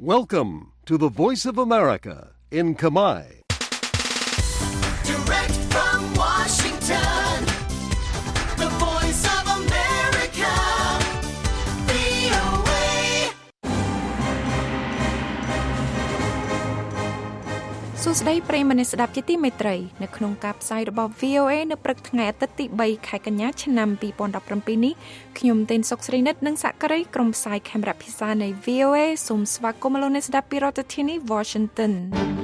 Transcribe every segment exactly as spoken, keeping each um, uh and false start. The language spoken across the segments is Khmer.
Welcome to the Voice of America in Khmer. Direct from Washington, the Voice of America, វី អូ เอសួស្តីប្រិយមិត្តអ្នកស្ដាប់ជាទីមេត្រីនៅក្នុងការផ្សាយរបស់ វី អូ เอ នៅព្រឹកថ្ងៃអាទិត្យទី3ខែកញ្ញាឆ្នាំពីរពាន់ដប់ប្រាំពីរនេះខ្ញុំទេនសុកស្រីនិតនិងសាក់ការីក្រុមផ្សាយខេមរៈភាសានៃ វី អូ เอ សូមស្វាគមន៍លោកអ្នកស្ដាប់ពីរដ្ឋធានី Washington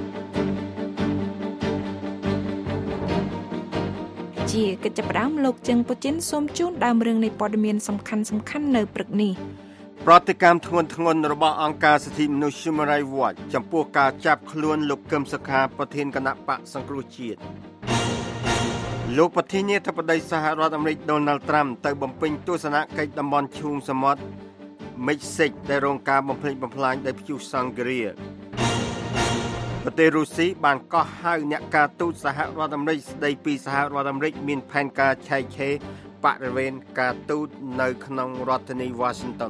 ជាកិច្ចផ្ដើមលោកជឹងពូជីនសូមជូនដើមរឿងនៃព័ត៌មានសំខាន់ៗនៅព្រឹកនេះប្រតិកម្មធ្ងន់ធ្ងររបស់អង្គការសិទ្ធិមនុស្ស Human Rights Watch ចំពោះការចាប់ខ្លួនលោកកឹមសុខាប្រធានគណៈបកសង្គ្រោះជាតិលោកប្រធានាធិបតីសហរដ្ឋអាមេរិក Donald Trump ទៅបំពេញទស្សនកិច្ចតំបន់ឈូងសមុទ្រ Mexico ដែលរងការបំផ្លិចបំផ្លាញដោយព្យុះសង្គ្រាប្រទេសរុស្ស៊ីបានកោះហៅអ្នកការទូតសហរដ្ឋអាមេរិកស្ដីពីសហរដ្ឋអាមេរិកមានផែនការឆែកឆេរបរិវេណការទូតនៅក្នុងរដ្ឋធានី Washington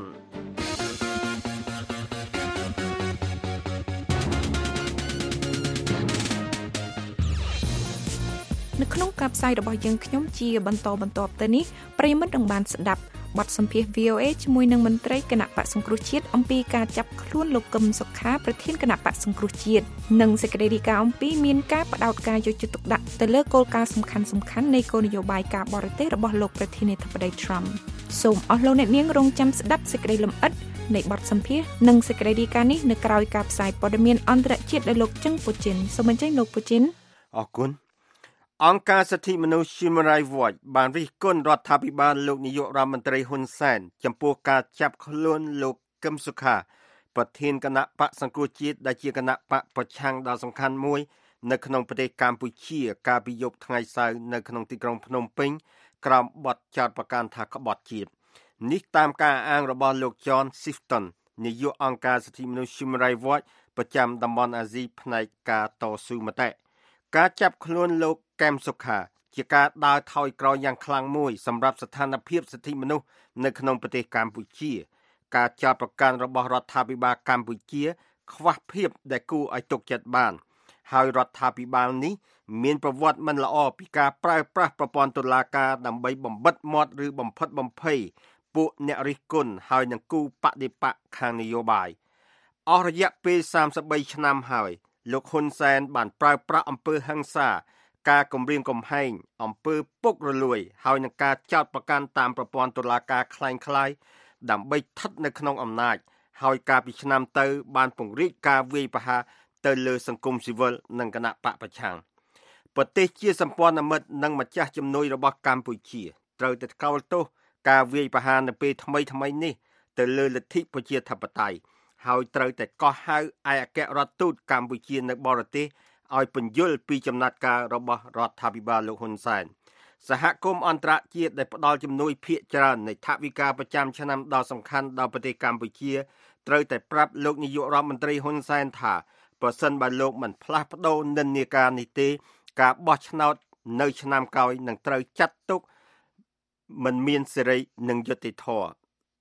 នៅក្នុងការផ្សាយរបស់យើងខ្ញុំជាបន្តបន្តទៅនេះប្រិយមិត្តនឹងបានស្ដាប់បទសម្ភាសន៍ វី អូ เอ ជាមួយនឹងមន្ត្រីគណៈបក្សសង្គ្រោះជាតិអំពីការចាប់ខ្លួនលោកកឹមសុខាប្រធានគណៈបក្សសង្គ្រោះជាតិនិងសេចក្តីរាយការណ៍អំពីមានការផ្ដោតការយកចិត្តទុកដាក់ទៅលើគោលការណ៍សំខាន់ៗនៃគោលនយោបាយការបរទេសរបស់លោកប្រធានាធិបតី Trump សូមអស់លោកអ្នកនាងរងចាំស្ដាប់សេចក្តីលម្អិតនៃបទសម្ភាសន៍និងសេចក្តីរាយការណ៍នេះនៅក្រៅការផ្សាយព័ត៌មានអន្តរជាតិដោយលោកជឹងពូជីនសូមអញ្ជើញលោកពូជីនអរគុណអង្គការសិទ្ធិមនុស្ស Human Rights Watch បានរិះគន់រដ្ឋាភិបាលលោកនាយករដ្ឋមន្ត្រីហ៊ុនសែនចំពោះការចាប់ខ្លួនលោកកឹមសុខាប្រធានគណៈបកសង្គ្រោះជាតិដែលជាគណៈបកប្រឆាំងដ៏សំខាន់មួយនៅក្នុងប្រទេសកម្ពុជាកាលពីយប់ថ្ងៃសៅរ៍នៅក្នុងទីក្រុងភ្នំពេញក្រោមបទចោទប្រកាន់ថាក្បត់ជាតិនេះតាមការអាងរបស់លោក John Sifton នាយកអង្គការសិទ្ធិមនុស្ស Human Rights Watch ប្រចាំតំបន់អាស៊ីផ្នែកការតស៊ូមតិការចាប់ខ្លួនលោកកឹមសុខាជាការដើរថយក្រោយយ៉ាងខ្លាំងមួយសម្រាប់ស្ថានភាពសិទ្ធិមនុស្សនៅក្នុងប្រទេសកម្ពុជាការចោទប្រកាន់របស់រដ្ឋាភិបាលកម្ពុជាខ្វះភាពដែលគួរឲ្យទុកចិត្តបានហើយរដ្ឋាភិបាលនេះមានប្រវត្តិមិនល្អពីការប្រើប្រាស់ប្រព័ន្ធតុលាការដើម្បីបំបិទមាត់ឬបំផិតបំភ័យពួកអ្នករិះគន់ហើយនឹងគូបដិបកខាងនយោបាយអស់រយៈពេលសាមសិបបីឆ្នាំហើយលោកហ៊ុនសែនបានប្រើប្រាស់អំពើហិង្សាការគំរាមកំហែងអំពើពុករលួយហើយនឹងការចោទប្រកាន់តាមប្រព័ន្ធតុលាការคล้ายៗដើម្បីស្ថិតនៅក្នុងអំណាចហើយកាលពីឆ្នាំទៅបានពង្រីកការវាយប្រហារទៅលើសង្គមស៊ីវិលនិងគណៈបកប្រឆាំងប្រទេសជាសម្ព័ន្ធមិត្តនិងម្ចាស់ជំនួយរបស់កម្ពុជាត្រូវតែថ្កោលទោសការវាយប្រហារនៅពេលថ្មីថ្មីនេះទៅលើលទ្ធិប្រជាធិបតេយ្យហើយត្រូវតែកោះហៅឯកអគ្គរដ្ឋទូតកម្ពុជានៅបរទេសឲ្យពន្យល់ពីចំណាត់ការរបស់រដ្ឋាភិបាលលោកហ៊ុនសែនសហគមន៍អន្តរជាតិដែលផ្ដល់ជំនួយភាគច្រើននៃថវិកាប្រចាំឆ្នាំដ៏សំខាន់ដល់ប្រទេសកម្ពុជាត្រូវតែប្រាប់លោកនាយករដ្ឋមន្ត្រីហ៊ុនសែនថាប្រសិនបើលោកមិនផ្លាស់ប្ដូរនិន្នាការនេះទេការបោះឆ្នោតនៅឆ្នាំក្រោយនឹងត្រូវចាត់ទុកមិនមានសេរីនិងយុត្តិធម៌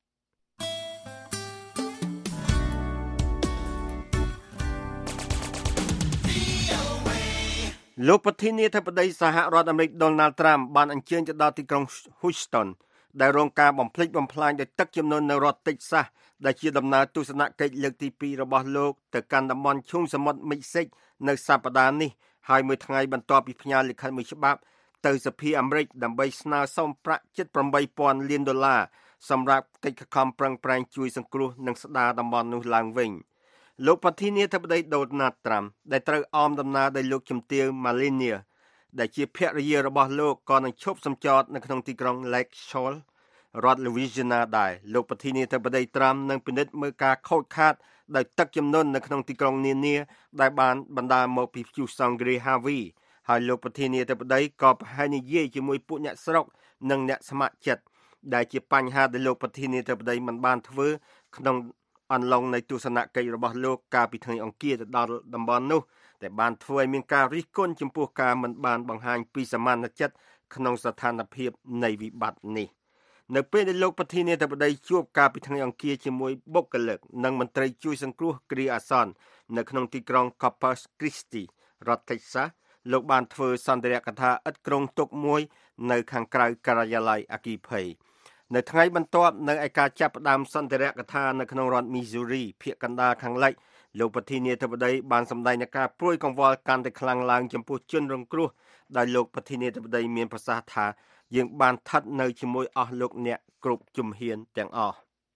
លោកប្រធានាធិបតីសហរដ្ឋអាមេរិក Donald Trump បានអញ្ជើញទៅដល់ទីក្រុង Houston ដែលរងការបំផ្លិចបំផ្លាញដោយទឹកជំនន់នៅរដ្ឋ Texas ដែលជាដំណើរទស្សនកិច្ចលើកទីពីររបស់លោកទៅកាន់តំបន់ឈូងសមុទ្រ Mexico នៅសប្តាហ៍នេះហើយមួយថ្ងៃបន្ទាប់ពីផ្ញើលិខិតមួយច្បាប់ទៅសភាអាមេរិកដើម្បីស្នើសុំប្រាក់ជិតប្រាំបីពាន់លានដុល្លារសម្រាប់កិច្ចខំប្រឹងប្រែងជួយសង្គ្រោះនិងស្ដារតំបន់នោះឡើងវិញលោកប្រធានាធិបតី Donald Trump ដែលត្រូវអមដំណើរដោយលោកជំទាវ Melania ដែលជាភរិយារបស់លោកក៏នឹងឈប់សម្ចតនៅក្នុងទីក្រុង Lake Charles រដ្ឋ Louisiana ដែរលោកប្រធានាធិបតី Trump នឹងពិនិត្យមើលការខូចខាតដោយទឹកជំនន់នៅក្នុងទីក្រុងនានាដែលបានបណ្ដាលមកពីព្យុះសង្គ្រាម Harvey ហើយលោកប្រធានាធិបតីក៏ប្រហែលនិយាយជាមួយពួកអ្នកស្រុកនិងអ្នកស្ម័គ្រចិត្តដែលជាបញ្ហាដែលលោកប្រធានាធិបតីមិនបានធ្វើក្នុងអន្លង់នៃទស្សនកិច្ចរបស់លោកកាលពីថ្ងៃអង្គារទៅដល់តំបន់នោះតែបានធ្វើឲ្យមានការរិះគន់ចំពោះការមិនបានបង្ហាញពីសមានចិត្តក្នុងស្ថានភាពនៃវិបត្តិនេះនៅពេលដែលលោកប្រធានាធិបតីជួបការពីថ្ងៃអង្គារជាមួយបុគ្គលិកនិងមន្ត្រីជួយសង្គ្រោះគ្រាអាសន្ននៅក្នុងទីក្រុង Corpus Christi រដ្ឋ Texas លោកបានធ្វើសន្ទរកថាឥតគ្រងទុកមួយនៅខាងក្រៅការិយាល័យអគ្គិភ័យនៅថ្ងៃបន្ទាប់នៅឯការចាប់ផ្ដើមសន្ទរកថានៅក្នុងរដ្ឋ Missouri ភាគកណ្ដាលខាងលិចលោកប្រធានាធិបតីបានសម្ដែងនូវការព្រួយកង្វល់កាន់តែខ្លាំងឡើងចំពោះជនរងគ្រោះដោយលោកប្រធានាធិបតីមានប្រសាសន៍ថាយើងបានស្ថិតនៅជាមួយអស់លោកអ្នកគ្រប់ជំហានទាំងអស់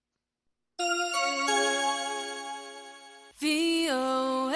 V O A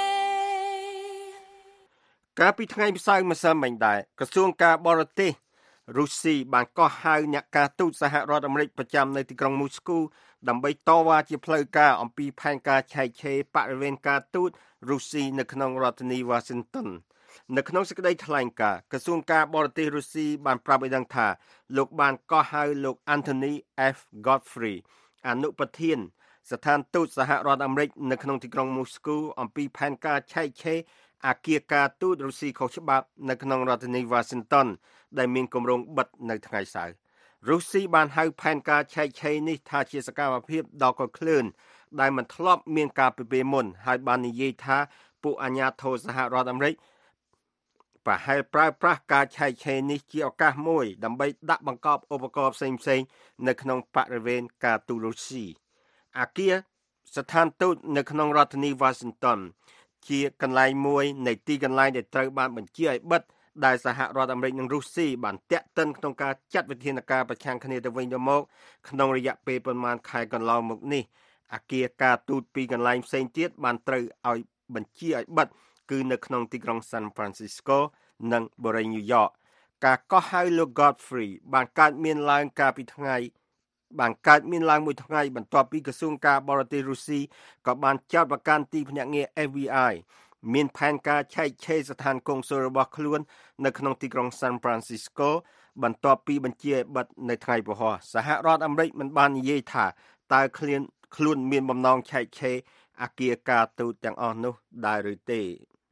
កាលពីថ្ងៃម្សិលម្សិលមិញដែរក្រសួងការបរទេសរុស្ស៊ីបានកោះហៅអ្នកការទូតសហរដ្ឋអាមេរិកប្រចាំនៅទីក្រុងមូស្គូដើម្បីតវ៉ាជាផ្លូវការអំពីផែនការឆែកឆេរបរិវេណការទូតរុស្ស៊ីនៅក្នុងរដ្ឋធានី Washington នៅក្នុងសេចក្តីថ្លែងការណ៍ក្រសួងការបរទេសរុស្ស៊ីបានប្រាប់ឲ្យដឹងថាលោកបានកោះហៅលោក Anthony F. Godfrey អនុប្រធានស្ថានទូតសហរដ្ឋអាមេរិកនៅក្នុងទីក្រុងមូស្គូអំពីផែនការឆែកឆេរអគារការទូតរុស្ស៊ីខុសច្បាប់នៅក្នុងរដ្ឋធានី Washington ដែលមានគម្រោងបិទនៅថ្ងៃសៅរ៍រុស្ស៊ីបានហៅផែនការឆែកឆេរនេះថាជាសកម្មភាពដ៏កក្លឿនដែលមិនធ្លាប់មានការពីពេលមុនហើយបាននិយាយថាពួកអាជ្ញាធរសហរដ្ឋអាមេរិកប្រហែលប្រើប្រាស់ការឆែកឆេរនេះជាឱកាសមួយដើម្បីដាក់បង្កប់ឧបករណ៍ផ្សេងៗនៅក្នុងបរិវេណការទូតរុស្ស៊ីអគារស្ថានទូតនៅក្នុងរដ្ឋធានី Washington ជាកន្លែងមួយនៃទីកន្លែងដែលត្រូវបានបញ្ជាឲ្យបិទដែលសហរដ្ឋអាមេរិកនិងរុស្ស៊ីបានតាក់ទិនក្នុងការចាត់វិធានការប្រឆាំងគ្នាទៅវិញទៅមកក្នុងរយៈពេលប្រមាណខែកន្លងមកនេះអគារការទូតពីរកន្លែងផ្សេងទៀតបានត្រូវឲ្យបញ្ជាឲ្យបិទគឺនៅក្នុងទីក្រុង San Francisco និងបូរី New York ការកោះហៅលោក Godfrey បានកើតមានឡើងកាលពីថ្ងៃបានកើតមានឡើងមួយថ្ងៃបន្ទាប់ពីក្រសួងការបរទេសរុស្ស៊ីក៏បានចោទប្រកាន់ទីភ្នាក់ងារ F B I មានផែនការឆែកឆេរស្ថានកុងស៊ុលរបស់ខ្លួននៅក្នុងទីក្រុង San Francisco បន្ទាប់ពីបញ្ជាឲ្យបិទនៅថ្ងៃពហុសហរដ្ឋអាមេរិកមិនបាននិយាយថាតើខ្លួនខ្លួនមានបំណងឆែកឆេរអគារការទូតទាំងអស់នោះដែរឬទេ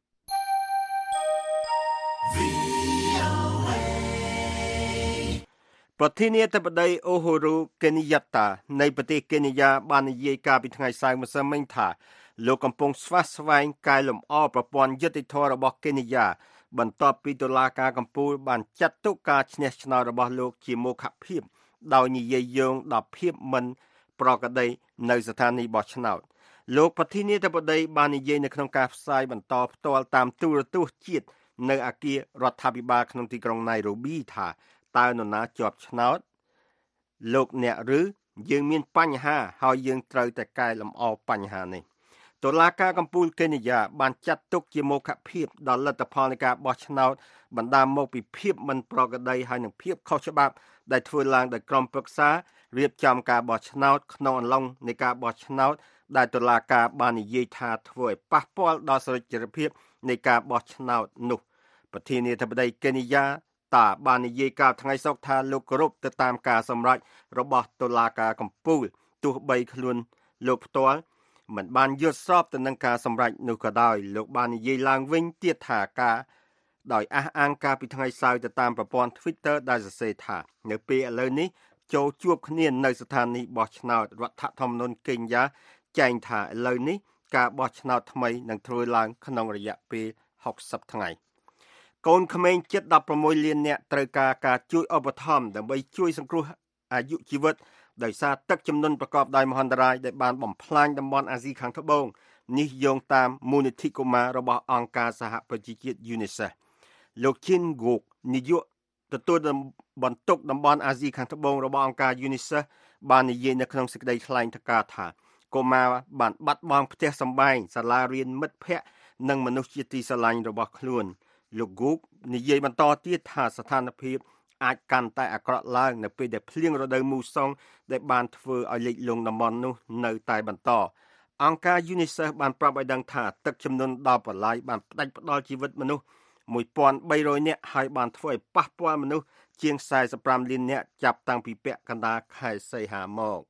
ប្រធានាធិបតីអូហូរូកេនីយ៉ាតានៃប្រទេសកេនីយ៉ាបាននិយាយកាលពីថ្ងៃសៅរ៍ម្សិលមិញថាលោកកំពុងស្វាស្វែងកែលម្អប្រព័ន្ធយុត្តិធម៌របស់កេនីយ៉ាបន្ទាប់ពីតុលាការកំពូលបានចាត់ទុកការឈ្នះឆ្នោតរបស់លោកជាមោឃភាពដោយនិយាយយោងដល់ភាពមិនប្រក្រតីនៅស្ថានីយ៍បោះឆ្នោតលោកប្រធានាធិបតីបាននិយាយនៅក្នុងការផ្សាយបន្តផ្ទាល់តាមទូរទស្សន៍ជាតិនៅអគាររដ្ឋាភិបាលក្នុងទីក្រុង Nairobi ថាតើនរណាជាប់ឆ្នោតលោកអ្នកឬយើងមានបញ្ហាហើយយើងត្រូវតែកែលម្អបញ្ហានេះតុលាការកំពូលកេនីយ៉ាបានចាត់ទុកជាមោឃភាពដល់លទ្ធផលនៃការបោះឆ្នោតបណ្ដាលមកពីភាពមិនប្រក្រតីហើយនិងភាពខុសច្បាប់ដែលធ្វើឡើងដោយក្រុមប្រឹក្សារៀបចំការបោះឆ្នោតក្នុងអំឡុងនៃការបោះឆ្នោតដែលតុលាការបាននិយាយថាធ្វើឲ្យប៉ះពាល់ដល់សុចរិតភាពនៃការបោះឆ្នោតនោះប្រធានាធិបតីកេនីយ៉ាតាបាននិយាយកាលថ្ងៃសុក្រថាលោកគោរពទៅតាមការសម្រេចរបស់តុលាការកំពូលទោះបីខ្លួនលោកផ្ទាល់មិនបានយល់ស្របទៅនឹងការសម្រេចនោះក៏ដោយលោកបាននិយាយឡើងវិញទៀតថាការដោយអះអាងការពីថ្ងៃសៅរ៍ទៅតាមប្រព័ន្ធ Twitter ដែលសរសេរថានៅពេលឥឡូវនេះចូលជួបគ្នានៅស្ថានីយ៍បោះឆ្នោតរដ្ឋធម្មនុញ្ញកេនយ៉ាចែងថាឥឡូវនេះការបោះឆ្នោតថ្មីនឹងធ្វើឡើងក្នុងរយៈពេលហុកសិបថ្ងៃកូនក្មេងជិតដប់ប្រាំមួយលាននាក់ត្រូវការការជួយឧបត្ថម្ភដើម្បីជួយសង្គ្រោះអាយុជីវិតដោយសារទឹកជំនន់ប្រកបដោយមហន្តរាយដែលបានបំផ្លាញតំបន់អាស៊ីខាងត្បូងនេះយោងតាមមូលនិធិកុមាររបស់អង្គការសហប្រជាជាតិ UNICEF លោកឈិនហ្គូកនាយកទទួលបន្ទុកតំបន់អាស៊ីខាងត្បូងរបស់អង្គការ UNICEF បាននិយាយនៅក្នុងសេចក្តីថ្លែងការណ៍ថាកុមារបានបាត់បង់ផ្ទះសម្បែងសាលារៀនមិត្តភ័ក្តិនិងមនុស្សជាទីស្រឡាញ់របស់ខ្លួនលោកហ្គូកនិយាយបន្តទៀតថាស្ថានភាពអាចកាន់តែអាក្រក់ឡើងនៅពេលដែលភ្លៀងរដូវមូសុងដែលបានធ្វើឲ្យលិចលង់តំបន់នោះនៅតែបន្តអង្គការ UNICEF បានប្រាប់ឲ្យដឹងថាទឹកជំនន់ដល់បលាយបានផ្ដាច់ផ្ដល់ជីវិតមនុស្សមួយពាន់បីរយនាក់ហើយបានធ្វើឲ្យប៉ះពាល់មនុស្សជាងសែនសិបប្រាំលាននាក់ចាប់តាំងពីពាក់កណ្ដាលខែសីហាមក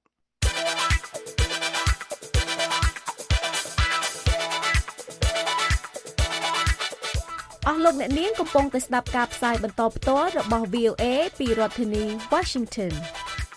អស់លោកអ្នកនាងកំពុងតែស្ដាប់ការផ្សាយបន្តផ្ទាល់របស់ V O A ពីរដ្ឋធានី Washington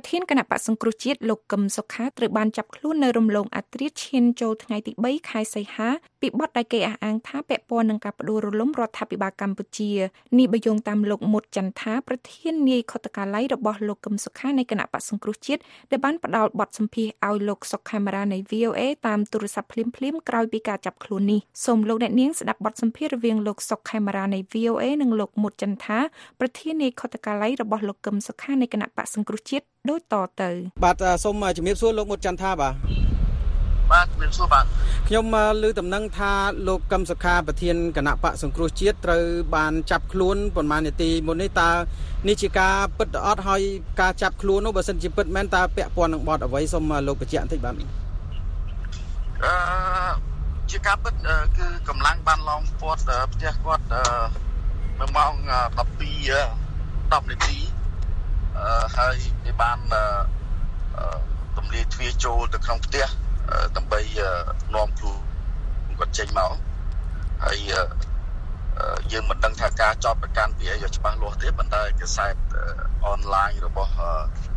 ធានគណៈបក្សសង្គ្រោះជាតិលោកកឹមសុខាត្រូវបានចាប់ខ្លួននៅរំលងអត្រាឈានចូលថ្ងៃទីបីខែសីហាពីបទដែលគេអះអាងថាពាក់ព័ន្ធនឹងការផ្ដួលរំលំរដ្ឋាភិបាលកម្ពុជានេះបើយោងតាមលោកមុតចន្ទថាប្រធាននាយខុទ្ទកាល័យរបស់លោកកឹមសុខានៃគណៈបក្សសង្គ្រោះជាតិដែលបានផ្ដល់បទសម្ភាសន៍ឲ្យលោកសុកខេមរានៃ វី អូ អេ តាមទូរស័ព្ទភ្លាមៗក្រោយពីការចាប់ខ្លួននេះសូមលោកអ្នកនាងស្ដាប់បទសម្ភាសន៍រវាងលោកសុកខេមរានៃ វី អូ អេ និងលោកមុតចន្ទថាប្រធាននាយខុទ្ទកាល័យរបស់លោកកឹមសុខានៃគណៈបក្សសង្គ្រោះជាតិដូចតទៅបាទសូមជំរាបសួរលោកមុតចន្ទថាបាទបាទជំរាបសួរបាទខ្ញុំលើតំណែងថាលោកកឹមសុខាប្រធានគណៈបក្សសង្គ្រោះជាតិត្រូវបានចាប់ខ្លួនប្រហែលនាទីមុននេះតើនេះជាការពិតអត់ហើយការចាប់ខ្លួននោះបើសិនជាពិតមែនតើពាក់ព័ន្ធនឹងបទអ្វីសូមលោកបញ្ជាក់បន្តិចបាទអឺជាការពិតគឺកម្លាំងបានឡោមព័ទ្ធផ្ទះគាត់នៅម៉ោងដប់ពីរ ដប់នាទីអឺហើយគេបានទម្លាយទ្វារចូលទៅក្នុងផ្ទះដើម្បីនាំខ្លួនគាត់ចេញមកហើយយើងមិនដឹងថាការចោទប្រកាន់ពីអីយ៉ាងច្បាស់លាស់ទេប៉ុន្តែកាសែតអនឡាញរបស់អឺ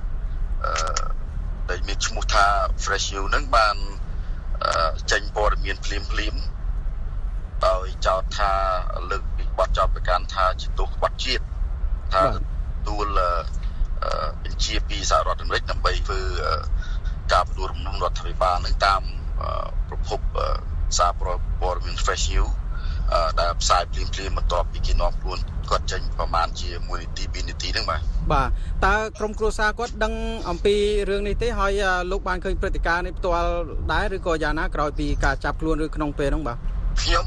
ដែលមានឈ្មោះថា Fresh You នឹងបានចេញព័ត៌មានភ្លាមភ្លាមដោយចោទថាលើកពីបទចោទប្រកាន់ថាជាទោសក្បត់ជាតិថាទួលបញ្ជាពីសហរដ្ឋអាមេរិកដើម្បីធ្វើការផ្ដួលរំលំរដ្ឋាភិបាលនឹងតាមប្រភពសារព័ត៌មាន Fresh You ដែលផ្សាយភ្លាមភ្លាមបន្ទាប់ពីគេនាំខ្លួនគាត់ចេញប្រហែលជាមួយនាទីពីរនាទីហ្នឹងបាទបាទតើក្រុមគ្រួសារគាត់ដឹងអំពីរឿងនេះទេហើយលោកបានឃើញព្រឹត្តិការណ៍នេះផ្ទាល់ដែរឬក៏យ៉ាងណាក្រោយពីការចាប់ខ្លួនឬក្នុងពេលហ្នឹងបាទខ្ញុំ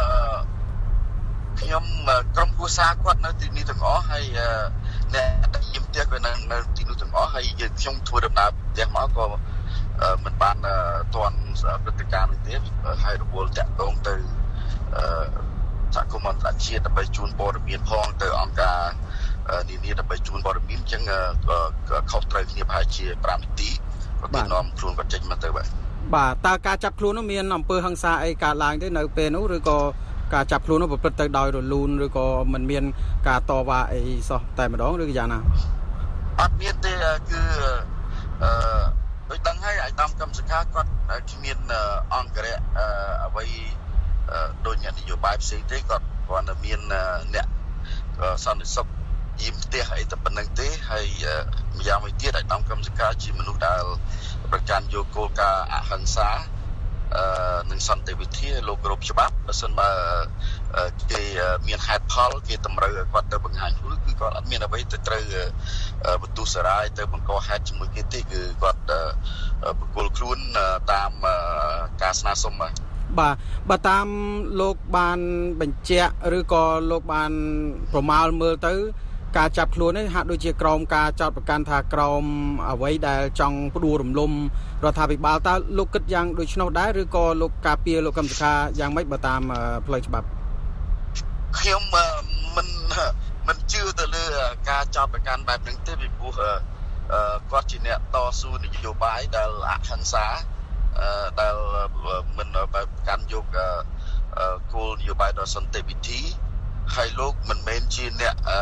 ខ្ញុំក្រុមគ្រួសារគាត់នៅទីនេះទាំងអស់ហើយអ្នកដែលយាមផ្ទះក៏នៅនៅទីនោះទាំងអស់ហើយយើងខ្ញុំធ្វើដំណើរផ្ទះមកក៏មិនបានទាន់ព្រឹត្តិការណ៍នេះទេហើយរវល់តាក់ទងទៅសហគមន៍អន្តរជាតិដើម្បីជូនព័ត៌មានផងទៅអង្គការនានាដើម្បីជូនព័ត៌មានអញ្ចឹងខុសត្រូវគ្នាប្រហែលជាប្រាំនាទីក៏គេនាំខ្លួនគាត់ចេញមកទៅបាទបាទតើការចាប់ខ្លួននោះមានអំពើហិង្សាអីកើតឡើងទេនៅពេលនោះឬក៏ការចាប់ខ្លួននោះប្រព្រឹត្តទៅដោយរលូនឬក៏មិនមានការតវ៉ាអីសោះតែម្ដងឬយ៉ាងណាអត់មានទេគឺអឺដូចដឹងហើយអាយដាមកឹមសុខាគាត់គ្មានអង្គរៈអ្វីដូចអ្នកនយោបាយផ្សេងទេគាត់គ្រាន់តែមានអ្នកសន្តិសុខយាមផ្ទះអីតែប៉ុណ្្នឹងទេហើយម្យ៉ាងមួយទៀតអាយដាមកឹមសុខាជាមនុស្សដែលប្រកាន់យកគោលការណ៍អហិង្សាអឺនឹងសន្តិវិធីលោកគ្រប់ច្បាប់បើសិនបើគេមានហេតុផលគេតម្រូវឲ្យគាត់ទៅបង្ហាញខ្លួនគឺគាត់អត់មានអ្វីទៅត្រូវបន្ទុះសារាយទៅបង្កហេតុជាមួយគេទេគឺគាត់ប្រគល់ខ្លួនតាមការស្នើសុំបាទបាទបើតាមលោកបានបញ្ជាក់ឬក៏លោកបានប្រមាលមើលទៅការចាប់ខ្លួននេះហាក់ដូចជាក្រមការចោទប្រកាន់ថាក្រមអ្វីដែលចង់ផ្ដួលរំលំរដ្ឋាភិបាលតើលោកគិតយ៉ាងដូច្នោះដែរឬក៏លោកការពារលោកកឹមសុខាយ៉ាងម៉េចបើតាមផ្លូវច្បាប់ខ្ញុំមិនមិនជឿទៅលើការចោទប្រកាន់បែបហ្នឹងទេពីព្រោះគាត់ជាអ្នកតស៊ូនយោបាយដែលអហិង្សាដែលមិនបែបប្រកាន់យកគោលនយោបាយដ៏សន្តិវិធីហើយលោកមិនមែនជាអ្នកអឺ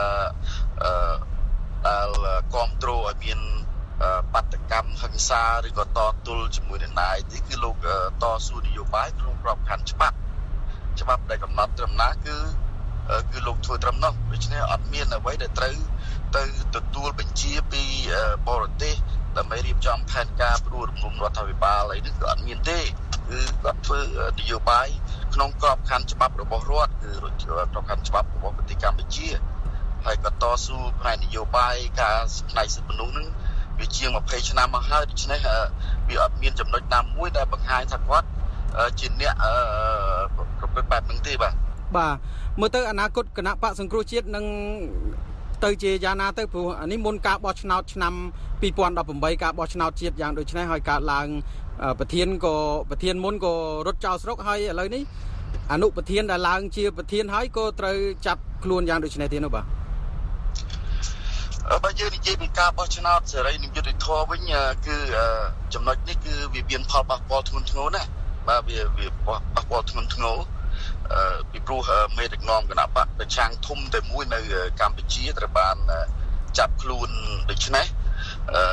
ដែលគ្រប់គ្រងឲ្យមានបាតកម្មហិង្សាឬក៏តទល់ជាមួយនឹងណៃទេគឺលោកតស៊ូនយោបាយក្នុងក្របខ័ណ្ឌច្បាប់ច្បាប់ដែលកំណត់ត្រឹមណាគឺគឺលោកធ្វើត្រឹមនោះដូច្នេះអត់មានអ្វីដែលត្រូវទៅទទួលបញ្ជាពីបរទេសដើម្បីរៀបចំផែនការផ្ដួលរំលំរដ្ឋាភិបាលអីនេះក៏អត់មានទេគឺគាត់ធ្វើនយោបាយក្នុងក្របខ័ណ្ឌច្បាប់របស់រដ្ឋគឺក្របខ័ណ្ឌច្បាប់របស់ប្រទេសកម្ពុជាហើយក៏តស៊ូផ្នែកនយោបាយការផ្នែកសិទ្ធិមនុស្សនឹងវាជាងยี่สิบឆ្នាំមកហើយដូច្នេះវាអត់មានចំណុចណាមួយដែលបង្ហាញថាគាត់ជាអ្នកប្រព្រឹត្តបែបហ្នឹងទេបាទបាទមើលទៅអនាគតគណៈបកសង្គ្រោះជាតិនឹងទៅជាយ៉ាងណាទៅព្រោះនេះមុនការបោះឆ្នោតឆ្នាំពីរពាន់ដប់ប្រាំបីការបោះឆ្នោតជាតិយ៉ាងដូចនេះហើយកើតឡើងប្រធានក៏ប្រធានមុនក៏រត់ចោលស្រុកហើយឥឡូវនេះអនុប្រធានដែលឡើងជាប្រធានហើយក៏ត្រូវចាប់ខ្លួនយ៉ាងដូចនេះទៀតនោះបាទបើយើងនិយាយពីការបោះឆ្នោតសេរីនិងយុត្តិធម៌វិញគឺចំណុចនេះគឺវាមានផលប៉ះពាល់ធ្ងន់ធ្ងរណាស់បាទវាវាប៉ះពាល់ធ្ងន់ធ្ងរពីព្រោះមេដឹកនាំគណៈបកប្រឆាំងធំតែមួយនៅកម្ពុជាត្រូវបានចាប់ខ្លួនដូច្នេះ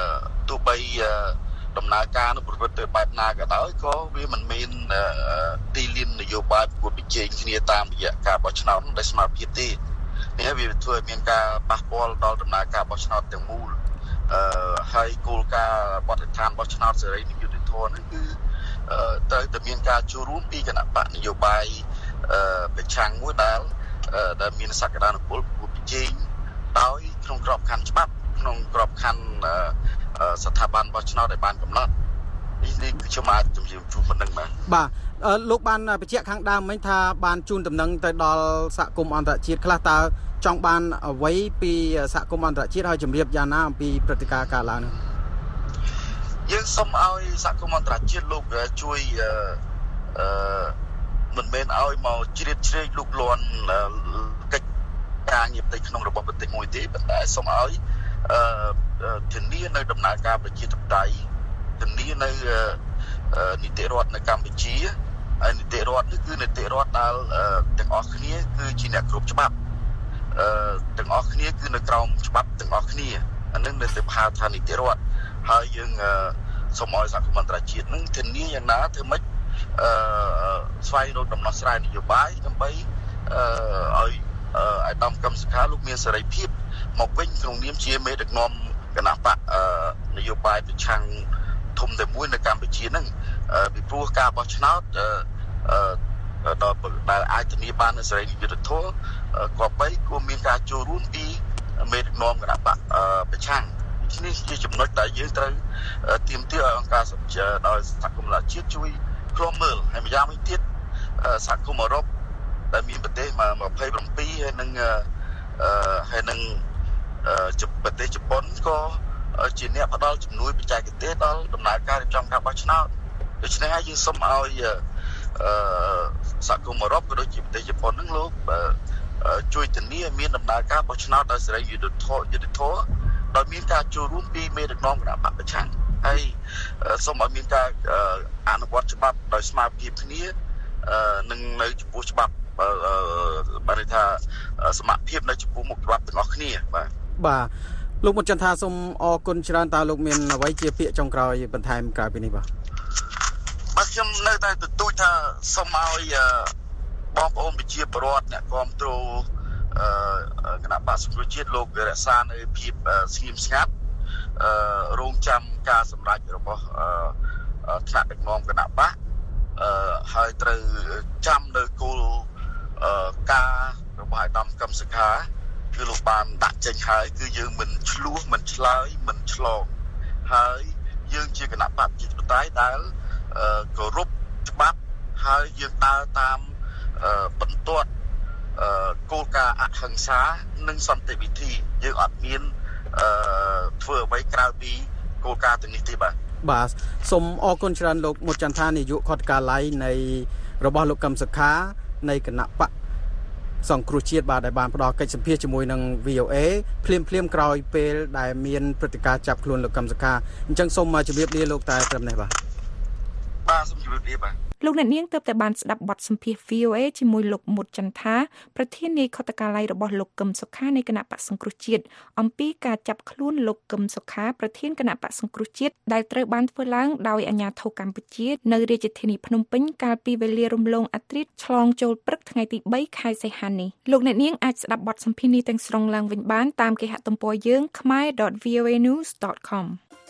ទោះបីដំណើរការនោះប្រព្រឹត្តទៅបែបណាក៏ដោយក៏វាមិនមានទីលាននយោបាយប្រកួតប្រជែងគ្នាតាមរយៈការបោះឆ្នោតដែលស្មើភាពទេនេះវាធ្វើឲ្យមានការប៉ះពាល់ដល់ដំណើរការបោះឆ្នោតទាំងមូលអឺហើយគោលការណ៍បទដ្ឋានបោះឆ្នោតសេរីនិងយុត្តិធម៌នេះគឺត្រូវតែមានការចូលរួមពីគណៈបកនយោបាយអឺប្រឆាំងមួយដែលដែលមានសក្តានុពលប្រកួតប្រជែងដោយក្នុងក្របខ័ណ្ឌច្បាប់ក្នុងក្របខ័ណ្ឌស្ថាប័នបោះឆ្នោតដែលបានកំណត់នេះនេះគឺខ្ញុំអាចជំរាបជូនប៉ុណ្្នឹងបាទបាទលោកបានបញ្ជាក់ខាងដើមមិញថាបានជូនដំណឹងទៅដល់សហគមន៍អន្តរជាតិខ្លះតើចង់បានអ្វីពីសហគមន៍អន្តរជាតិឲ្យជម្រាបយ៉ាងណាអំពីព្រឹត្តិការណ៍កើតឡើងនេះយើងសូមឲ្យសហគមន៍អន្តរជាតិលោកជួយអឺមិនមែនឲ្យមកជ្រៀតជ្រែកលូកលាន់កិច្ចការងារផ្ទៃក្នុងរបស់ប្រទេសមួយទេប៉ុន្តែសូមឲ្យអឺធានានៅដំណើរការប្រជាធិបតេយ្យធានានៅនីតិរដ្ឋនៅកម្ពុជាហើយនីតិរដ្ឋនេះគឺនីតិរដ្ឋដែលទាំងអស់គ្នាគឺជាអ្នកគ្រប់ច្បាប់អឺទាំងអស់គ្នាគឺនៅក្រោមច្បាប់ទាំងអស់គ្នាអានឹងនៅទៅហៅថានីតិរដ្ឋហើយយើងសូមឲ្យសហគមន៍អន្តរជាតិនឹងធានាយ៉ាងណាធ្វើម៉េចអឺស្វែងរកដំណោះស្រាយនយោបាយដើម្បីអឺឲ្យអាយដាមកឹមសុខាលោកមានសេរីភាពមកវិញក្នុងនាមជាមេដឹកនាំគណៈបកនយោបាយប្រឆាំងធំតែមួយនៅកម្ពុជាហ្នឹងពីព្រោះការបោះឆ្នោតដល់ដែលអាចធានាបាននូវសេរីយុត្តិធម៌ក៏បីគួរមានការចូលរួមពីមេដឹកនាំគណៈបកប្រឆាំងនេះជាចំណុចដែលយើងត្រូវទាមទារឲ្យអង្គការសហជីវដោយសហគមន៍ជាតិជួយឃ្លាំមើលហើយម្យ៉ាងវិញទៀតសហគមន៍អឺរ៉ុបដែលមានប្រទេសยี่สิบเจ็ดហើយនឹងហើយនឹងប្រទេសជប៉ុនក៏ជាអ្នកផ្ដល់ជំនួយបច្ចេកទេសដល់ដំណើរការរៀបចំការបោះឆ្នោតដូច្នេះហើយយើងសូមឲ្យសហគមន៍អឺរ៉ុបក៏ដូចជាប្រទេសជប៉ុននឹងលោកជួយធានាឲ្យមានដំណើរការបោះឆ្នោតដោយសេរីយុត្តិធម៌យុត្តិធម៌ដោយមានការចូលរួមពីមេដឹកនាំគណៈបកប្រឆាំងហើយសូមឲ្យមានការអនុវត្តច្បាប់ដោយស្មើភាពគ្នានឹងនៅចំពោះច្បាប់បានថាសមត្ថភាពនៅចំពោះមុខច្បាប់ទាំងអស់គ្នាបាទបាទលោកមុតចន្ទថាសូមអរគុណច្រើនតើលោកមានអ្វីជាពាក្យចុងក្រោយបន្ថែមក្រៅពីនេះបាទបាទខ្ញុំនៅតែទទូចថាសូមឲ្យបងប្អូនប្រជាពលរដ្ឋអ្នកគ្រប់គ្រងគណៈបក្សសង្គ្រោះជាតិលោករក្សានៅភាពស្ងៀមស្ងាត់រងចាំការសម្រេចរបស់ថ្នាក់ដឹកនាំគណៈបក្សហើយត្រូវចាំនៅគោលការរបស់អាយដាមកឹមសុខាគឺលោកបានដាក់ចេញហើយគឺយើងមិនឆ្លោះមិនឆ្លើយមិនឆ្លងហើយយើងជាគណៈបព្វជិតបតៃដែលគោរពច្បាប់ហើយយើងដើរតាមបន្ទាត់គោលការណ៍អហិង្សានិងសន្តិវិធីយើងអត់មានធ្វើអ្វីក្រៅពីគោលការណ៍ទាំងនេះទេបាទបាទសូមអរគុណច្រើនលោកមុតចន្ទថានាយកខុទ្ទកាល័យនៃរបស់លោកកឹមសុខានៃគណៈបកសង្គ្រោះជាតិបាទដែលបានផ្ដល់កិច្ចសម្ភាសជាមួយនឹង វី អូ เอ ភ្លាមភ្លាមក្រោយពេលដែលមានព្រឹត្តិការណ៍ចាប់ខ្លួនលោកកឹមសុខាអញ្ចឹងសូមជម្រាបលាលោកតែត្រឹមនេះបាទបាទសូមជម្រាបលាបាទលោកអ្នកនាងទើបតែបានស្ដាប់បទសម្ភាសន៍ វី អូ เอ ជាមួយលោកមុតចន្ទថាប្រធាននាយខុទ្ទកាល័យរបស់លោកកឹមសុខានៃគណៈបក្សសង្គ្រោះជាតិអំពីការចាប់ខ្លួនលោកកឹមសុខាប្រធានគណៈបក្សសង្គ្រោះជាតិដែលត្រូវបានធ្វើឡើងដោយអាជ្ញាធរកម្ពុជានៅរាជធានីភ្នំពេញកាលពីវេលារំលងអធ្រាត្រឆ្លងចូលព្រឹកថ្ងៃទីបីខែសីហានេះលោកអ្នកនាងអាចស្ដាប់បទសម្ភាសន៍នេះទាំងស្រុងឡើងវិញបានតាមគេហទំព័រយើង khmae dot v o a news dot com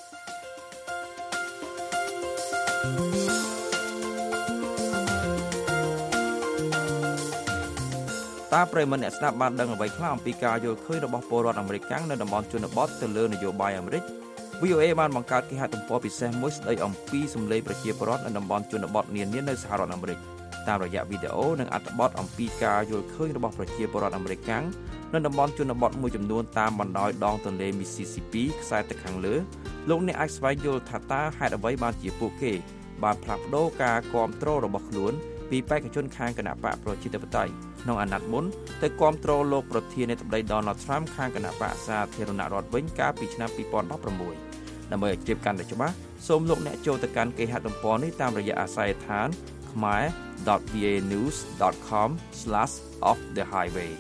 តើប្រិយមិត្តអ្នកស្ដាប់បានដឹងអ្វីខ្លះអំពីការយល់ឃើញរបស់ពលរដ្ឋអាមេរិកនៅតំបន់ជនបទទៅលើនយោបាយអាមេរិក វី អូ เอ បានបង្កើតគេហទំព័រពិសេសមួយស្ដីអំពីសម្លេងប្រជាពលរដ្ឋនៅតំបន់ជនបទនានានៅសហរដ្ឋអាមេរិកតាមរយៈវីដេអូនិងអត្ថបទអំពីការយល់ឃើញរបស់ប្រជាពលរដ្ឋអាមេរិកនៅតំបន់ជនបទមួយចំនួនតាមបណ្ដោយដងទន្លេ Mississippi ខ្សែទឹកខាងលើលោកអ្នកអាចស្វែងយល់ថាតើហេតុអ្វីបានជាពួកគេបានផ្លាស់ប្ដូរការគ្រប់គ្រងរបស់ខ្លួនពីបេក្ខជនខាងគណៈបកប្រជាធិបតេយ្យក្នុងអាណត្តិមុនទៅគ្រប់គ្រងលោកប្រធានាធិបតី Donald Trump ខាងគណៈបកសាធារណរដ្ឋវិញកាលពីឆ្នាំពីរពាន់ដប់ប្រាំមួយដើម្បីឲ្យជ្រាបកាន់តែច្បាស់សូមលោកអ្នកចូលទៅកាន់គេហទំព័រនេះតាមរយៈអាស័យដ្ឋាន khmae dot v a news dot com slash off the highway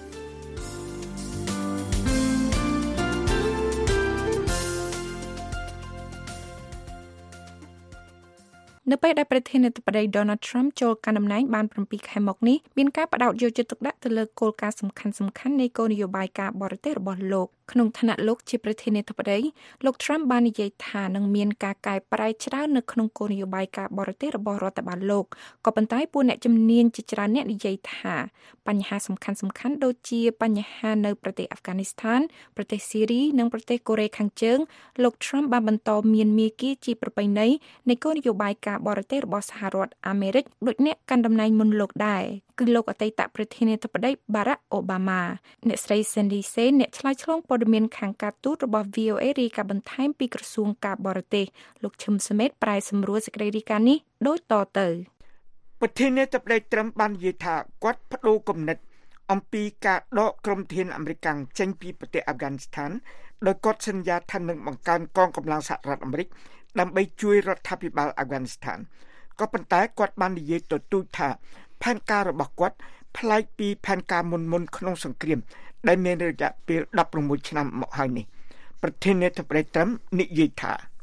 នៅពេលដែលប្រធានាធិបតី Donald Trump ចូលកាន់តំណែងបាន7ខែមកនេះមានការផ្ដោតយកចិត្តទុកដាក់ទៅលើគោលការណ៍សំខាន់ៗនៃគោលនយោបាយការបរទេសរបស់លោកក្នុងឋានៈលោកជាប្រធានាធិបតីលោក Trump បាននិយាយថានឹងមានការកែប្រែច្រើននៅក្នុងគោលនយោបាយការបរទេសរបស់រដ្ឋបាលលោកក៏ប៉ុន្តែពួកអ្នកជំនាញជាច្រើនអ្នកនិយាយថាបញ្ហាសំខាន់ៗដូចជាបញ្ហានៅប្រទេសអាហ្វហ្គានីស្ថានប្រទេសស៊ីរីនិងប្រទេសកូរ៉េខាងជើងលោក Trump បានបន្តមានមាគ៌ាជាប្រពៃណីនៃគោលនយោបាយការបរទេសរបស់សហរដ្ឋអាមេរិកដូចអ្នកកាន់តំណែងមុនលោកដែរគឺលោកអតីតប្រធានាធិបតី Barack Obama អ្នកស្រី Cindy Saine អ្នកឆ្លើយឆ្លងព័ត៌មានខាងការទូតរបស់ វី អូ អេ រាយការណ៍បន្ថែមពីក្រសួងការបរទេសលោកឈឹមសមេតប្រែសម្រួលសេចក្តីរាយការណ៍នេះដូចតទៅប្រធានាធិបតី Trump បាននិយាយថាគាត់បដូរគំនិតអំពីការដកក្រុមធានអាមេរិកចេញពីប្រទេសអាហ្វហ្គានីស្ថានដោយគាត់សន្យាថានឹងបង្កើនកងកម្លាំងសហរដ្ឋអាមេរិកដើម្បីជួយរដ្ឋាភិបាលអាហ្វហ្គានីស្ថានក៏ប៉ុន្តែគាត់បាននិយាយទទូចថាផែនការរបស់គាត់ប្លែកពីផែនការមុនមុនក្នុងសង្គ្រាមដែលមានរយៈពេល16ឆ្នាំមកហើយនេះប្រធានាធិបតី Trump និយាយថា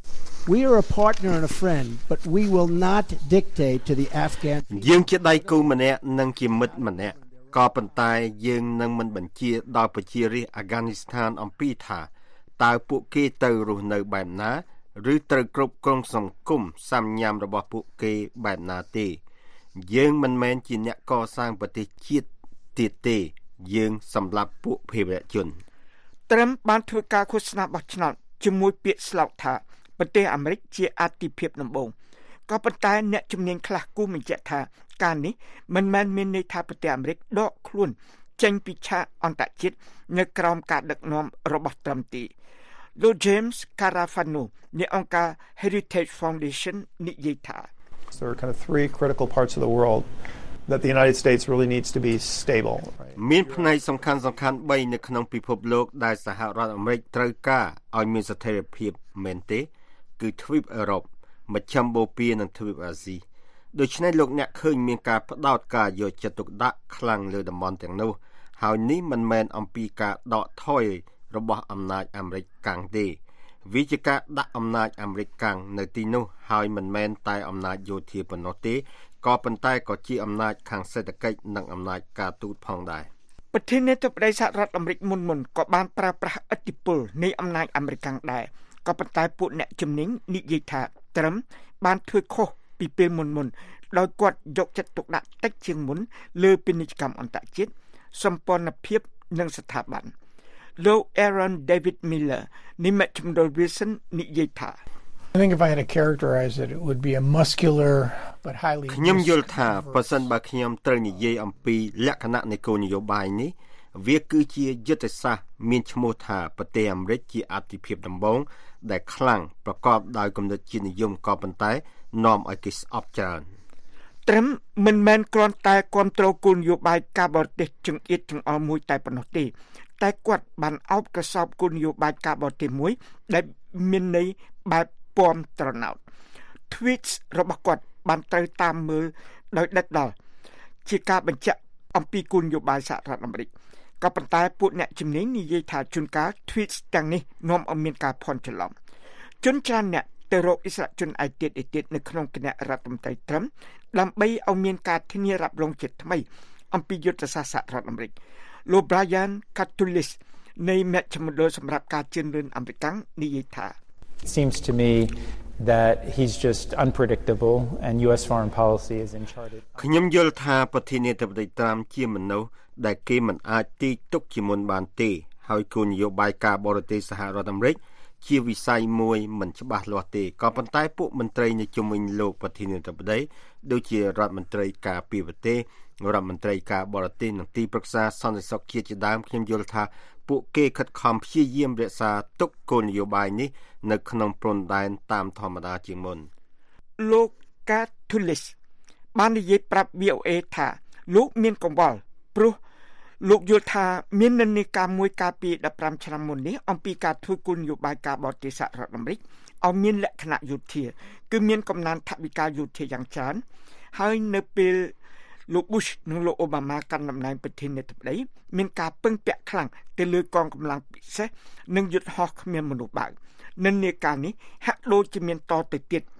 We are a partner and a friend but we will not dictate to the Afghan យើងជាដៃគូម្នាក់និងជាមិត្តម្នាក់ក៏ប៉ុន្តែយើងនឹងមិនបញ្ជាដល់ប្រជារាស្ត្រអាហ្វហ្គានីស្ថានអំពីថាតើពួកគេទៅរស់នៅបែបណាឬត្រូវគ្រប់គ្រងសង្គមសាមញ្ញរបស់ពួកគេបែបណាទេយើងមិនមែនជាអ្នកកសាងប្រទេសជាតិទៀតទេយើងសម្រាប់ពួកភេរវជន Trump បានធ្វើការឃោសនាបោះឆ្នោតជាមួយពាក្យស្លោកថាប្រទេសអាមេរិកជាអាទិភាពដំបូងក៏ប៉ុន្តែអ្នកជំនាញខ្លះគូបញ្ជាក់ថាការនេះមិនមែនមានន័យថាប្រទេសអាមេរិកដកខ្លួនចេញពីឆាកអន្តរជាតិនៅក្រោមការដឹកនាំរបស់ Trump ទេលោក James Carafano នៃអង្គការ Heritage Foundation និយាយថា There are kind of three critical parts of the world that the United States really needs to be stable. មានផ្នែកសំខាន់សំខាន់3នៅក្នុងពិភពលោកដែលសហរដ្ឋអាមេរិកត្រូវការឲ្យមានស្ថិរភាពមែនទេគឺទ្វីបអឺរ៉ុបមជ្ឈមបូព៌ានិងទ្វីបអាស៊ីដូច្នេះលោកអ្នកឃើញមានការផ្ដោតការយកចិត្តទុកដាក់ខ្លាំងលើតំបន់ទាំងនោះហើយនេះមិនមែនអំពីការដកថយរបស់អំណាចអាមេរិកកាំងទេវាជាការដាក់អំណាចអាមេរិកកាំងនៅទីនោះហើយមិនមែនតែអំណាចយោធាប៉ុណ្ណោះទេក៏ប៉ុន្តែក៏ជាអំណាចខាងសេដ្ឋកិច្ចនិងអំណាចការទូតផងដែរប្រធានាធិបតីសហរដ្ឋអាមេរិកមុនមុនក៏បានប្រើប្រាស់ឥទ្ធិពលនៃអំណាចអាមេរិកកាំងដែរក៏ប៉ុន្តែពួកអ្នកជំនាញនិយាយថាត្រឹមបានធ្វើខុសពីពេលមុនមុនដោយគាត់យកចិត្តទុកដាក់តិចជាងមុនលើពាណិជ្ជកម្មអន្តរជាតិសម្ព័ន្ធភាពនិងស្ថាប័នលោក Aaron David Miller នៃមជ្ឈមណ្ឌល Wilson និយាយថា I think if I had to characterize it it would be a muscular but highly ខ្ញុំយល់ថាប្រសិនបើខ្ញុំត្រូវនិយាយអំពីលក្ខណៈនៃគោលនយោបាយនេះវាគឺជាយុទ្ធសាស្ត្រមានឈ្មោះថាប្រទេសអាមេរិកជាអាទិភាពដំបូងដែលខ្លាំងប្រកបដោយគំនិតជាតិនិយមក៏ប៉ុន្តែនាំឲ្យគេស្អប់ច្រើនត្រឹមមិនមែនគ្រាន់តែគ្រប់គ្រងគោលនយោបាយការបរទេសចង្អៀតចង្អល់មួយតែប៉ុណ្ណោះទេតែគាត់បានអោបកសោបគោលនយោបាយការបរទេសមួយដែលមានន័យបែបពំត្រណោត tweets របស់គាត់បានត្រូវតាមមើលដោយដិតដល់ជាការបញ្ជាក់អំពីគោលនយោបាយសហរដ្ឋអាមេរិកក៏ប៉ុន្តែពួកអ្នកជំនាញនិយាយថាជួនកាល tweets ទាំងនេះនាំឲ្យមានការភ័ន្តច្រឡំជនច្រើនអ្នកទៅរកអិសរាជជនឯទៀតឯទៀតនៅក្នុងគណៈរដ្ឋមន្ត្រីត្រឹមដើម្បីឲ្យមានការធានារ៉ាប់រងជាថ្មីអំពីយុទ្ធសាស្ត្រសហរដ្ឋអាមេរិកលោក Brian Katulis នៃមជ្ឈមណ្ឌលសម្រាប់ការជឿនលឿនអាមេរិកនិយាយថា It seems to me that he's just unpredictable and U S foreign policy is uncharted ខ្ញុំយល់ថាប្រធានាធិបតីត្រាំជាមនុស្សដែលគេមិនអាចទាយទុកជាមុនបានទេហើយគោលនយោបាយការបរទេសសហរដ្ឋអាមេរិកជាវិស័យមួយមិនច្បាស់លាស់ទេក៏ប៉ុន្តែពួកមន្ត្រីនៅជុំវិញលោកប្រធានាធិបតីដូចជារដ្ឋមន្ត្រីការពារប្រទេសរដ្ឋមន្ត្រីការបរទេសនិងទីប្រឹក្សាសន្តិសុខជាតិជាដើមខ្ញុំយល់ថាពួកគេខិតខំព្យាយាមរក្សាទុកគោលនយោបាយនេះនៅក្នុងព្រំដែនតាមធម្មតាជាងមុនលោក Katulis បាននិយាយប្រាប់ វី អូ អេ ថាលោកមានកង្វល់ព្រោះលោកយល់ថាមាននិន្នាការមួយកាលពី15ឆ្នាំមុននេះអំពីការធ្វើគោលនយោបាយការបរទេសសហរដ្ឋអាមេរិកឲ្យមានលក្ខណៈយោធាគឺមានកំណើនថវិកាយោធាយ៉ាងច្រើនហើយនៅពេលលោក Bush និងលោក Obama កាន់តំណែងប្រធានាធិបតីមានការពឹងពាក់ខ្លាំងទៅលើកងកម្លាំងពិសេសនិងយុទ្ធហោះគ្មានមនុស្សបើកនិន្នាការនេះហាក់ដូចជាមានតទៅទៀត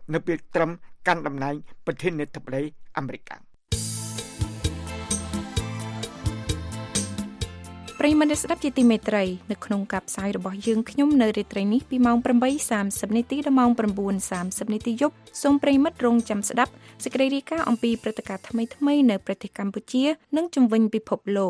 នៅពេលត្រឹមកាន់តំណែងប្រធានាធិបតីអាមេរិកប្រិយមិត្តស្ដាប់ជាទីមេត្រីនៅក្នុងការផ្សាយរបស់យើងខ្ញុំនៅរាត្រីនេះពីម៉ោង ប្រាំបីសាមសិប នាទីដល់ម៉ោង ៩ សាមសិប នាទីយប់សូមប្រិយមិត្តរងចាំស្ដាប់សេចក្តីរាយការណ៍អំពីព្រឹត្តិការណ៍ថ្មីៗនៅប្រទេសកម្ពុជានិងជុំវិញពិភពលោក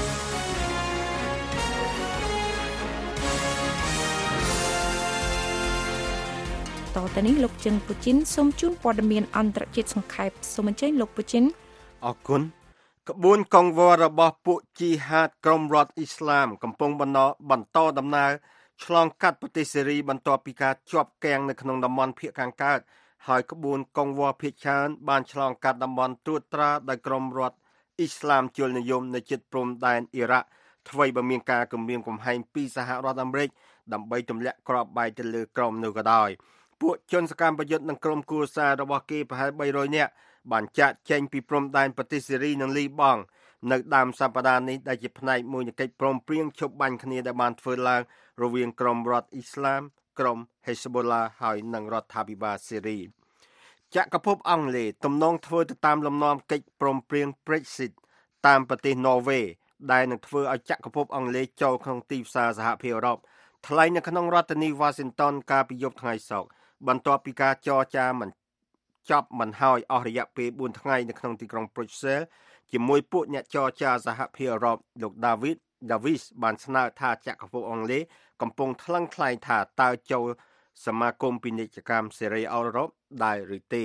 តទៅនេះលោកជឹងពូជីនសូមជូនព័ត៌មានអន្តរជាតិសង្ខេបសូមអញ្ជើញលោកពូជីនអរគុណក្បួនកង្វល់របស់ពួកជីហាតក្រុមរដ្ឋអ៊ីស្លាមកំពុងបន្តបន្តដំណើរឆ្លងកាត់ប្រទេសសេរីបន្ទាប់ពីការជាប់គាំងនៅក្នុងតំបន់ភាគខាងកើតហើយក្បួនកង្វល់ភាគច្រើនបានឆ្លងកាត់តំបន់ត្រួតត្រាដោយក្រុមរដ្ឋអ៊ីស្លាមជលនិយមនៅជិតព្រំដែនអ៊ីរ៉ាក់ថ្មីបើមានការគំរាមកំហែងពីសហរដ្ឋអាមេរិកដើម្បីទម្លាក់គ្រាប់បែកទៅលើក្រុមនោះក៏ដោយពួកជនសកម្មប្រយុទ្ធនិងក្រុមគូសាររបស់គេប្រហែលបីរយនាក់បានចាក់ចេញពីព្រំដែនប្រទេសសេរីនិងលីបង់នៅដើមសប្តាហ៍នេះដែលជាផ្នែកមួយនៃកិច្ចព្រមព្រៀងឈប់បាញ់គ្នាដែលបានធ្វើឡើងរវាងក្រុមរដ្ឋអ៊ីស្លាមក្រុម Hezbollah ហើយនិងរដ្ឋាភិបាលសេរីចក្រភពអង់គ្លេសទំនងធ្វើទៅតាមលំនាំកិច្ចព្រមព្រៀង Brexit តាមប្រទេស Norway ដែលនឹងធ្វើឲ្យចក្រភពអង់គ្លេសចូលក្នុងទីផ្សារសហភាពអឺរ៉ុបថ្លែងនៅក្នុងរដ្ឋធានី Washington កាលពីយប់ថ្ងៃសុក្របន្ទាប់ពីការចរចាមិនចប់មិនហើយអស់រយៈពេលបួនថ្ងៃនៅក្នុងទីក្រុង Brussels ជាមួយពួកអ្នកចរចាសហភាពអឺរ៉ុបលោក David Davis បានស្នើថាចក្រភពអង់គ្លេសកំពុងថ្លឹងថ្លែងថាតើចូលសមាគមពាណិជ្ជកម្មសេរីអឺរ៉ុបដែរឬទេ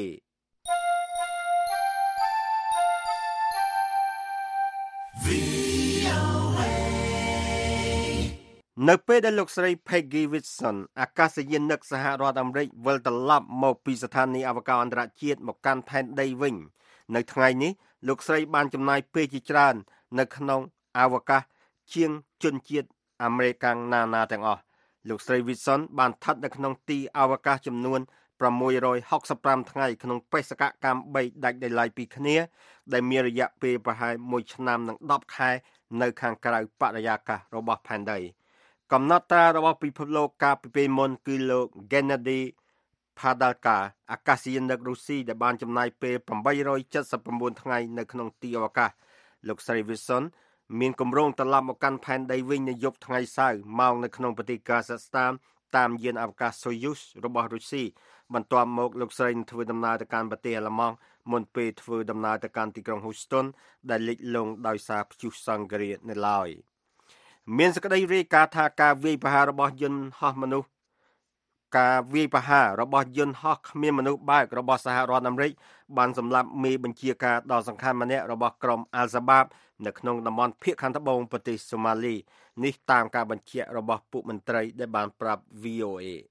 នៅពេលដែលលោកស្រី Peggy Whitson អាកាសយានិកសហរដ្ឋអាមេរិកវិលត្រឡប់មកពីស្ថានីយ៍អវកាសអន្តរជាតិមកកាន់ផែនដីវិញនៅថ្ងៃនេះលោកស្រីបានចំណាយពេលជាច្រើននៅក្នុងអវកាសជាងជនជាតិអាមេរិកណានាទាំងអស់លោកស្រី Whitson បានស្ថិតនៅក្នុងទីអវកាសចំនួនប្រាំមួយរយហុកសិបប្រាំថ្ងៃក្នុងបេសកកម្មបីដាច់ដោយឡែកពីគ្នាដែលមានរយៈពេលប្រហែលមួយឆ្នាំនិងដប់ខែនៅខាងក្រៅបរិយាកាសរបស់ផែនដីកំណត់ត្រារបស់ពិភពលោកកាលពីពេលមុនគឺលោក Gennady Padalka អាកាសយានិករុស្ស៊ីដែលបានចំណាយពេលប្រាំបីរយចិតសិប៩ថ្ងៃនៅក្នុងទីអវកាសលោកស្រី Wilson មានគម្រោងត្រឡប់មកកាន់ផែនដីវិញនៅយប់ថ្ងៃសៅរ៍ម៉ោងនៅក្នុងប្រទេសកាហ្សាស្ថានតាមយានអវកាស Soyuz របស់រុស្ស៊ីបន្ទាប់មកលោកស្រីនឹងធ្វើដំណើរទៅកាន់ប្រទេសអាល្លឺម៉ង់មុនពេលធ្វើដំណើរទៅកាន់ទីក្រុង Houston ដែលលិចលង់ដោយសារព្យុះសង្ឃរានៅឡើយមានសេចក្តីរាយការណ៍ថាការវាយប្រហាររបស់យន្តហោះមនុស្សការវាយប្រហាររបស់យន្តហោះគ្មានមនុស្សបើករបស់សហរដ្ឋអាមេរិកបានសម្លាប់មេបញ្ជាការដ៏សំខាន់ម្នាក់របស់ក្រុម Al-Shabaab នៅក្នុងតំបន់ភាគខាងត្បូងប្រទេសសូម៉ាលីនេះតាមការបញ្ជាក់របស់ពួកមន្ត្រីដែលបានប្រាប់ វី អូ អេ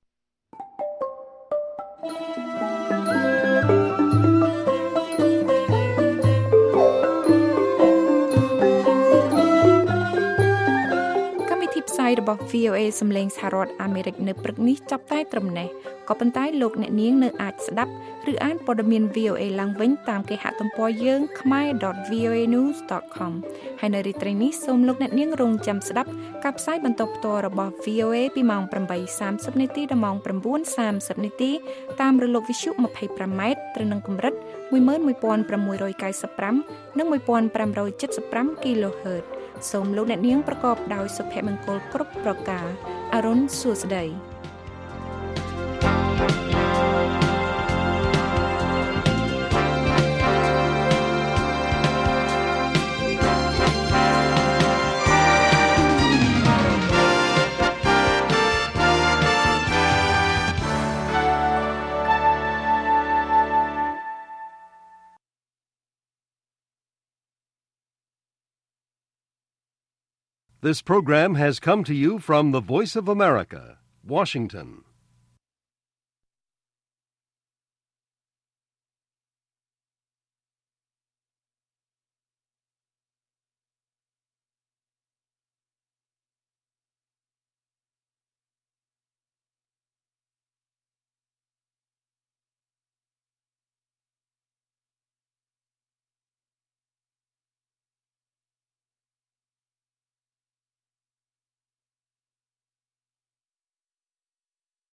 ផ្សាយរបស់ វី អូ អេ សំឡេងសហរដ្ឋអាមេរិកនៅព្រឹកនេះចាប់តែត្រឹមនេះក៏ប៉ុន្តែលោកអ្នកនាងនៅអាចស្ដាប់ឬអានព័ត៌មាន វី អូ អេ ឡើងវិញតាមគេហទំព័រយើង khmer dot v o a news dot com ហើយនៅរាត្រីនេះសូមលោកអ្នកនាងរងចាំស្ដាប់ការផ្សាយបន្តផ្ទាល់របស់ វី អូ អេ ពីម៉ោងប្រាំបីសាមសិបនាទីដល់ម៉ោង៩សាមសិបនាទីតាមរលកវិទ្យុម្ភៃប្រាំម៉ែត្រត្រូវនឹងកម្រិតមួយម៉ឺនមួយពាន់ប្រាំមួយរយកៅសិបប្រាំនិងមួយពាន់ប្រាំរយចិតសិបប្រាំ kilohertz សូមលោកអ្នកនាងប្រកបដោយសុភមង្គលគ្រប់ប្រការអរុនសួស្តី This program has come to you from the Voice of America, Washington.